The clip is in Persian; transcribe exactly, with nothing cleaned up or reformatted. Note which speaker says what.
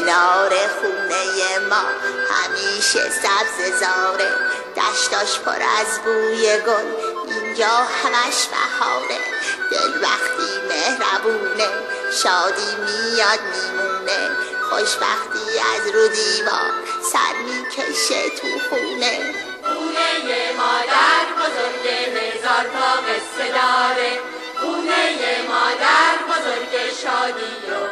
Speaker 1: کنار خونه ما همیشه سبز زاره، دشتاش پر از بوی گل، اینجا همش بهاره. دل وقتی مهربونه شادی میاد میمونه، خوشبختی از رو دیوار سر میکشه تو خونه.
Speaker 2: خونه مادر بزرگ هزار تا قصه داره، خونه مادر بزرگ شادی و